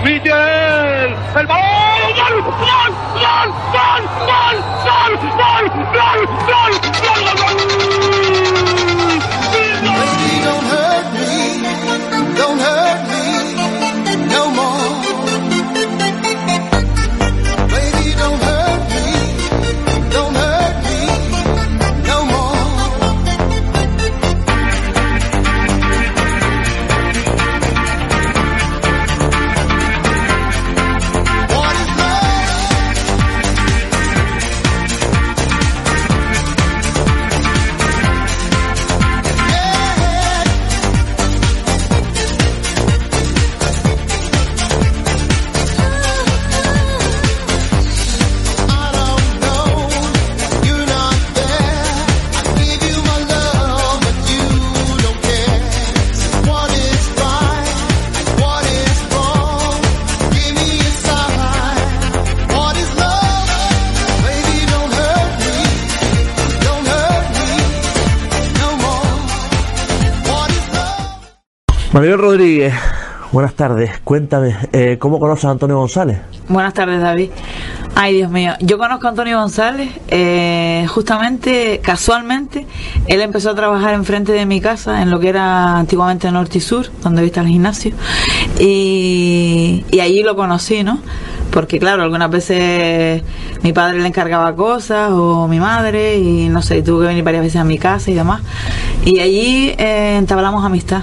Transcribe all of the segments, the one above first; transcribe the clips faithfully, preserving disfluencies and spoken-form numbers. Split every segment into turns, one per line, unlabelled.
Miguel, el balón, gol, gol, gol, gol, gol, gol, gol, gol, gol, gol, gol, gol.
Baby, don't hurt me, don't hurt me no more. Baby, don't hurt me, don't hurt me no more. What is
Maribel Rodríguez, buenas tardes. Cuéntame, eh, ¿cómo conoces a Antonio González?
Buenas tardes, David. Ay, Dios mío. Yo conozco a Antonio González, eh, justamente, casualmente, él empezó a trabajar enfrente de mi casa, en lo que era antiguamente Norte y Sur, donde viste el gimnasio, y, y allí lo conocí, ¿no? Porque claro, algunas veces mi padre le encargaba cosas, o mi madre, y no sé, tuvo que venir varias veces a mi casa y demás, y allí eh, entablamos amistad.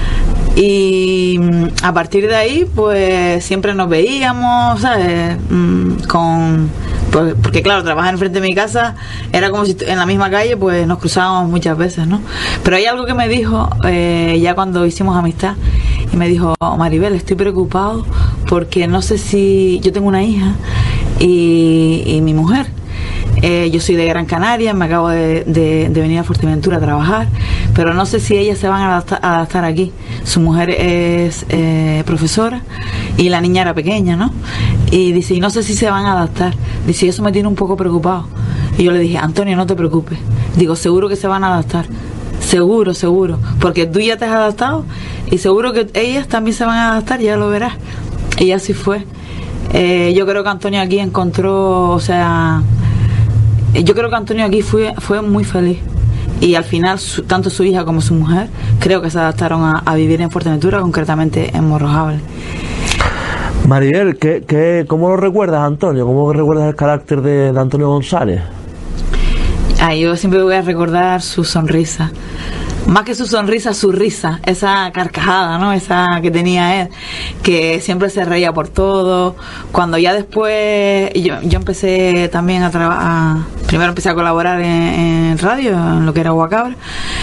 Y a partir de ahí pues siempre nos veíamos, ¿sabes? Con, pues, porque claro, trabajar enfrente de mi casa era como si en la misma calle pues nos cruzábamos muchas veces, ¿no? Pero hay algo que me dijo eh, ya cuando hicimos amistad, y me dijo: Maribel, estoy preocupado porque no sé si yo tengo una hija y, y mi mujer, Eh, yo soy de Gran Canaria, me acabo de, de, de venir a Fuerteventura a trabajar, pero no sé si ellas se van a adaptar, a adaptar aquí. Su mujer es eh, profesora y la niña era pequeña, ¿no? Y dice, y no sé si se van a adaptar. Dice, eso me tiene un poco preocupado. Y yo le dije, Antonio, no te preocupes. Digo, seguro que se van a adaptar. Seguro, seguro. Porque tú ya te has adaptado y seguro que ellas también se van a adaptar, ya lo verás. Y así fue. Eh, yo creo que Antonio aquí encontró, o sea... Yo creo que Antonio aquí fue, fue muy feliz, y al final su, tanto su hija como su mujer creo que se adaptaron a, a vivir en Fuerteventura, concretamente en Morrojable.
Maribel, ¿qué, qué, ¿cómo lo recuerdas, Antonio? ¿Cómo recuerdas el carácter de, de Antonio González?
Ay, yo siempre voy a recordar su sonrisa. Más que su sonrisa, su risa, esa carcajada, ¿no? Esa que tenía él, que siempre se reía por todo. Cuando ya después, yo, yo empecé también a trabajar, primero empecé a colaborar en, en radio, en lo que era Guacabra,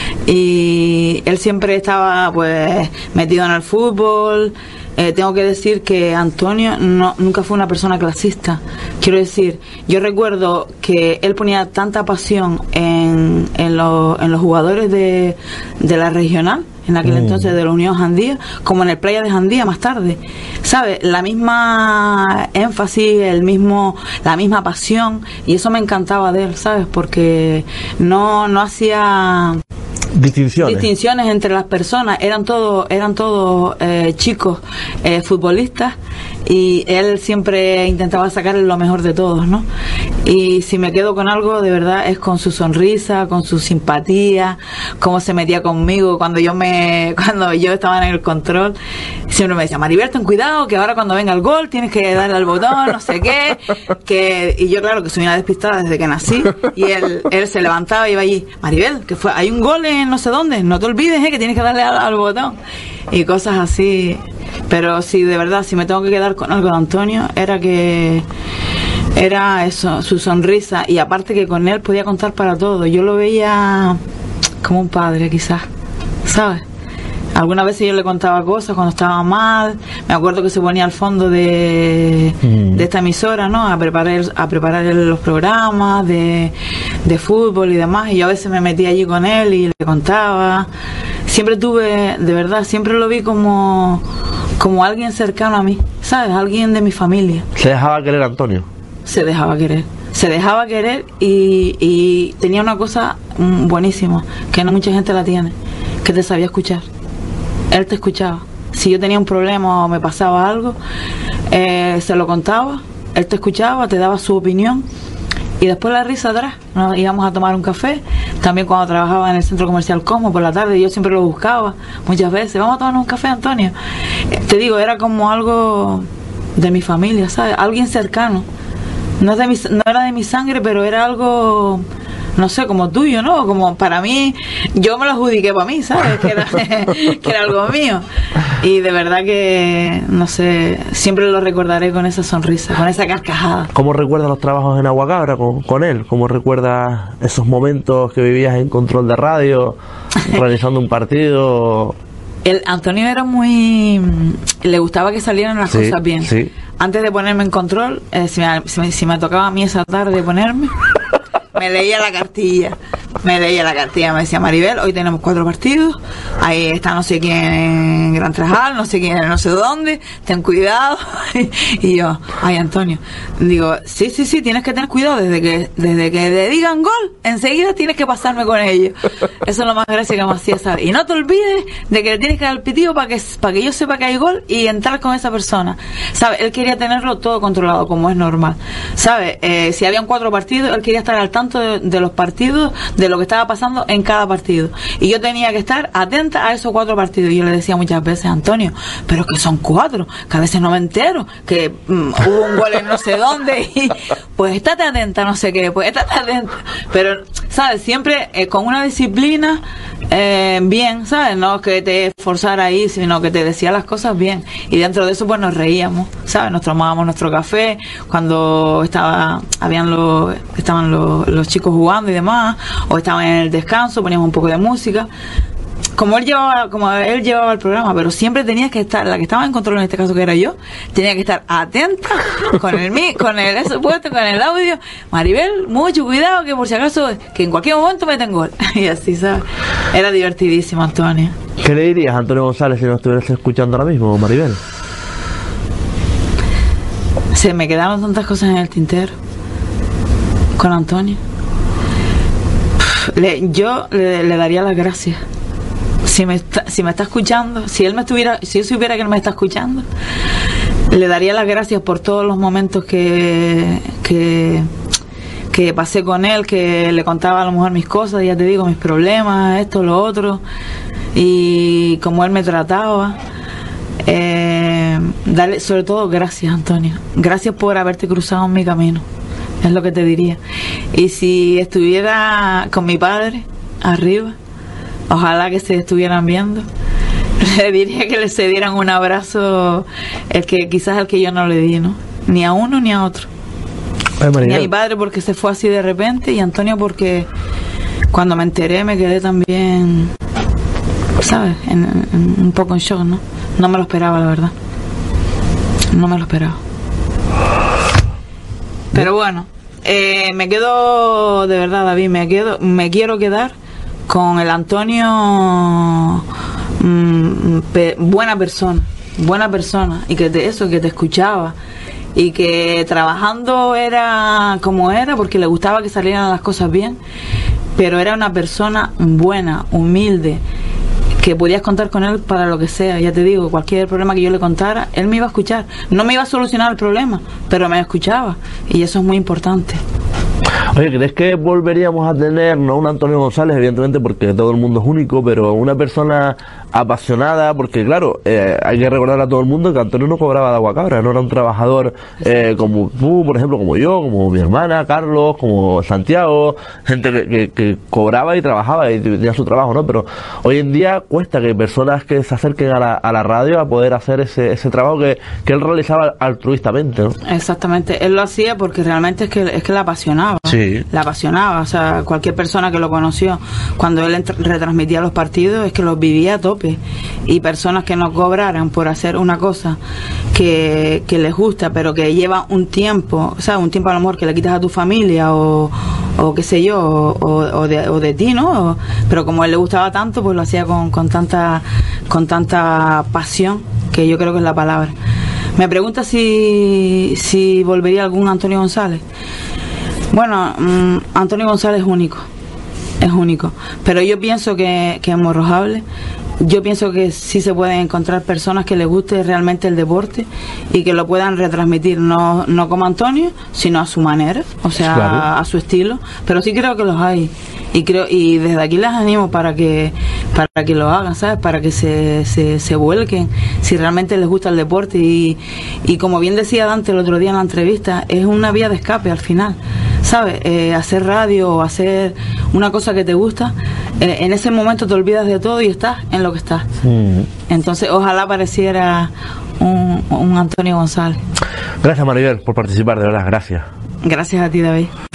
y él siempre estaba pues metido en el fútbol. Eh, tengo que decir que Antonio no, nunca fue una persona clasista. Quiero decir, yo recuerdo que él ponía tanta pasión en, en, lo, en los jugadores de, de la regional, en aquel mm. entonces de la Unión Jandía, como en el Playa de Jandía más tarde, ¿sabes? La misma énfasis, el mismo, la misma pasión, y eso me encantaba de él, ¿sabes? Porque no, no hacía...
Distinciones.
distinciones entre las personas, eran todos eran todos eh, chicos eh, futbolistas, y él siempre intentaba sacar lo mejor de todos, ¿no? Y si me quedo con algo de verdad es con su sonrisa, con su simpatía, cómo se metía conmigo cuando yo me cuando yo estaba en el control. Siempre me decía, Maribel, ten cuidado que ahora cuando venga el gol tienes que darle al botón, no sé qué, que y yo claro que soy una despistada desde que nací, y él él se levantaba y iba allí, Maribel, que fue, hay un gol en no sé dónde, no te olvides eh, que tienes que darle al, al botón, y cosas así. Pero sí, de verdad, si me tengo que quedar con algo de Antonio, era que era eso, su sonrisa, y aparte que con él podía contar para todo. Yo lo veía como un padre, quizás, ¿sabes? Algunas veces yo le contaba cosas cuando estaba mal. Me acuerdo que se ponía al fondo de, mm. de esta emisora, ¿no? A preparar a preparar los programas de, de fútbol y demás. Y yo a veces me metía allí con él y le contaba. Siempre tuve, de verdad, siempre lo vi como, como alguien cercano a mí, ¿sabes? Alguien de mi familia.
¿Se dejaba querer, Antonio? Se
dejaba querer. Se dejaba querer y, y tenía una cosa buenísima, que no mucha gente la tiene, que te sabía escuchar. Él te escuchaba. Si yo tenía un problema o me pasaba algo, eh, se lo contaba, él te escuchaba, te daba su opinión y después la risa atrás. Nos íbamos a tomar un café. También cuando trabajaba en el centro comercial Cosmo por la tarde, yo siempre lo buscaba muchas veces. Vamos a tomarnos un café, Antonio. Eh, te digo, era como algo de mi familia, ¿sabes? Alguien cercano. No, es de mi, no era de mi sangre, pero era algo, no sé, como tuyo, ¿no? Como para mí, yo me lo adjudiqué para mí, ¿sabes? Que era, que era algo mío. Y de verdad que, no sé, siempre lo recordaré con esa sonrisa, con esa carcajada.
¿Cómo recuerdas los trabajos en Aguacabra con, con él? ¿Cómo recuerdas esos momentos que vivías en control de radio, realizando un partido?
El Antonio era muy... le gustaba que salieran las
Sí,
cosas bien.
sí.
Antes de ponerme en control, eh, si, me, si, me, si me tocaba a mí esa tarde ponerme, me leía la cartilla. Me leía la cartilla, me decía: Maribel, hoy tenemos cuatro partidos, ahí está no sé quién en Gran Trajal, no sé quién en no sé dónde, ten cuidado. Y yo, ay, Antonio, digo, sí, sí, sí, tienes que tener cuidado, desde que desde que te digan gol, enseguida tienes que pasarme con ellos. Eso es lo más gracioso que me hacía saber. Y no te olvides de que le tienes que dar el pitido para que, para que yo sepa que hay gol y entrar con esa persona. ¿Sabes? Él quería tenerlo todo controlado, como es normal. ¿Sabes? Eh, si habían cuatro partidos, él quería estar al tanto de, de los partidos, de lo que estaba pasando en cada partido. Y yo tenía que estar atenta a esos cuatro partidos. Y yo le decía muchas veces: Antonio, pero que son cuatro, que a veces no me entero, que mm, hubo un gol en no sé dónde, y pues estate atenta, no sé qué, pues estate atenta. Pero, ¿sabes? Siempre eh, con una disciplina eh, bien, ¿sabes? No que te forzara ahí, sino que te decía las cosas bien. Y dentro de eso, pues nos reíamos, ¿sabes? Nos tomábamos nuestro café cuando estaba, habían los, estaban los, los chicos jugando y demás, o estaban en el descanso, poníamos un poco de música. Como él llevaba, como él llevaba el programa, pero siempre tenías que estar, la que estaba en control en este caso, que era yo, tenía que estar atenta con el mi, con el eso puesto, con el audio. Maribel, mucho cuidado, que por si acaso, que en cualquier momento meten gol. Y así, ¿sabes? Era divertidísimo, Antonio.
¿Qué le dirías a Antonio González si no estuvieras escuchando ahora mismo, Maribel?
Se me quedaron tantas cosas en el tintero con Antonio. Le, yo le, le daría las gracias. Si me está, si me está escuchando, si él me estuviera, si yo supiera que él me está escuchando, le daría las gracias por todos los momentos que, que, que pasé con él, que le contaba a lo mejor mis cosas, ya te digo, mis problemas, esto, lo otro, y como él me trataba. Eh, darle, sobre todo, gracias, Antonio. Gracias por haberte cruzado en mi camino. Es lo que te diría. Y si estuviera con mi padre arriba, ojalá que se estuvieran viendo, le diría que le cedieran un abrazo, el que quizás el que yo no le di, ¿no? Ni a uno ni a otro.
Ay,
ni a mi padre porque se fue así de repente, y a Antonio porque cuando me enteré me quedé también, ¿sabes? En, en, un poco en shock, ¿no? No me lo esperaba, la verdad. No me lo esperaba. Pero bueno, eh, me quedo, de verdad, David, me quedo, me quiero quedar con el Antonio, mmm, pe, buena persona, buena persona, y que te, eso, que te escuchaba, y que trabajando era como era, porque le gustaba que salieran las cosas bien, pero era una persona buena, humilde, que podías contar con él para lo que sea. Ya te digo, cualquier problema que yo le contara, él me iba a escuchar. No me iba a solucionar el problema, pero me escuchaba, y eso es muy importante.
Oye, ¿crees que volveríamos a tener, no un Antonio González, evidentemente, porque todo el mundo es único, pero una persona apasionada? Porque claro, eh, hay que recordar a todo el mundo que Antonio no cobraba de Aguacabra, no era un trabajador eh, como tú, por ejemplo, como yo, como mi hermana, Carlos, como Santiago, gente que, que, que cobraba y trabajaba y tenía su trabajo, ¿no? Pero hoy en día cuesta que personas que se acerquen a la, a la radio a poder hacer ese, ese trabajo que, que él realizaba altruistamente, ¿no?
Exactamente, él lo hacía porque realmente es que, es que le apasionaba.
Sí.
La apasionaba, o sea, cualquier persona que lo conoció, cuando él retransmitía los partidos, es que los vivía a tope. Y personas que no cobraran por hacer una cosa que, que les gusta, pero que lleva un tiempo, o sea, un tiempo a lo mejor que le quitas a tu familia o, o qué sé yo, o, o, de, o de ti, ¿no? O, pero como a él le gustaba tanto, pues lo hacía con, con tanta con tanta pasión, que yo creo que es la palabra. Me pregunta si, si volvería algún Antonio González. Bueno, um, Antonio González es único, es único, pero yo pienso que, que en Morrojable yo pienso que sí se pueden encontrar personas que les guste realmente el deporte y que lo puedan retransmitir, no, no como Antonio, sino a su manera, o sea,
Claro.
a, a su estilo, pero sí creo que los hay, y creo y desde aquí les animo para que para que lo hagan, ¿sabes? Para que se, se, se vuelquen si realmente les gusta el deporte, y, y como bien decía Dante el otro día en la entrevista, es una vía de escape al final, ¿sabes? Eh, hacer radio o hacer una cosa que te gusta, eh, en ese momento te olvidas de todo y estás en lo que estás.
Mm.
Entonces ojalá pareciera un, un Antonio González.
Gracias, Maribel, por participar, de verdad, gracias.
Gracias a ti, David.